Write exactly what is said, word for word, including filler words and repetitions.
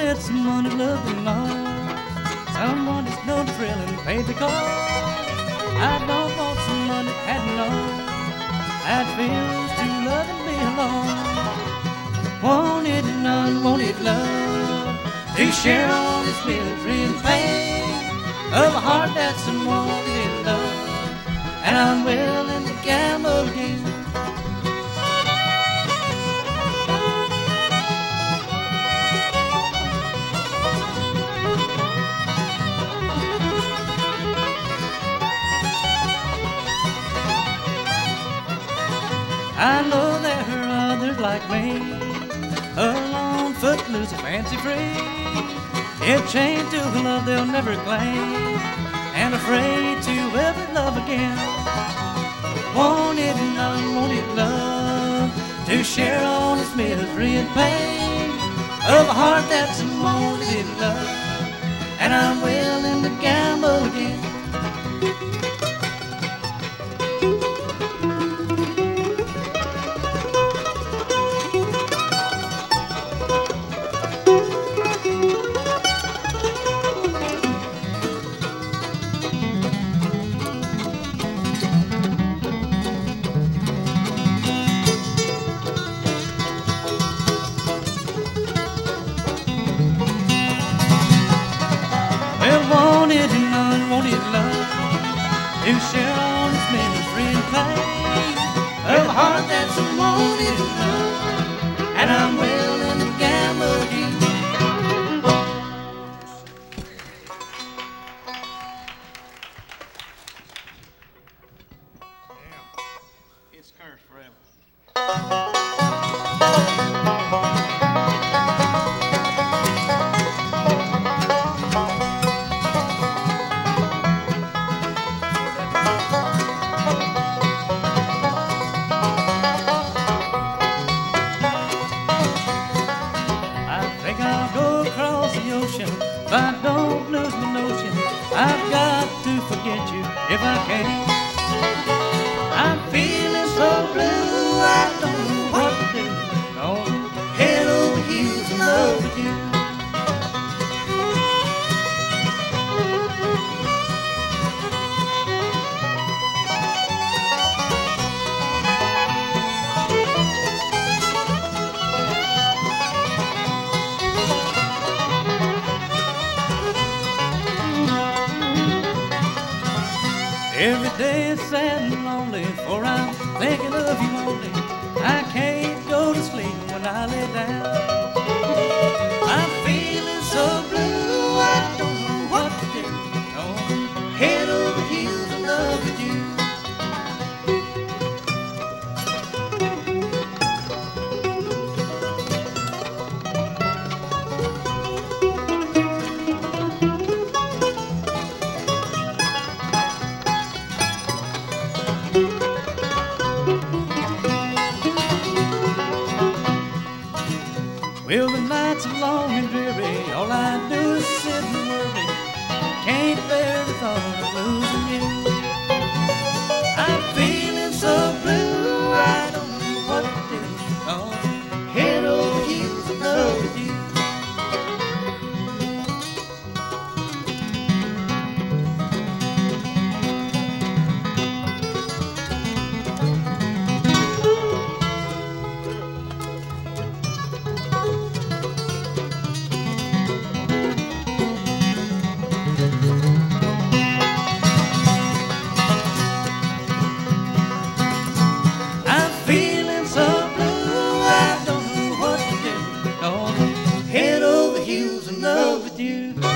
wanted someone who loved me long, someone that's no thrill and paid the cost. I don't want someone that had me long, that feels too loving me alone. Wanted and unwanted love to share all this misery and pain of a heart that's unwanted in love, and I'm willing to gamble again. I know there are others like me, alone, footloose, and fancy-free, yet chained to a love they'll never claim, and afraid to ever love again. Wanted and unwanted love to share all this misery and pain of a heart that's unwanted in love, and I'm willing to gamble again. Wanted and unwanted love to share all this misery and pain of a heart that's unwanted in love, and I'm willing to gamble again. Damn, it's cursed forever. If I don't lose my notion, I've got to forget you if I can. I'm feeling so blue, I don't know what to do. Gonna head over heels in love with you. Every day is sad and lonely, for I'm thinking of you only. I can't go to sleep when I lay down. I'm feeling so blue, I don't know what to do. Gonna head over heels in love with you. Well, the nights are long and dreary, all I do is sit and worry. Can't bear the thought of losing you. I'm feeling so blue, I don't know what to do. Gonna head over heels in love with you. Head over heels in love with you.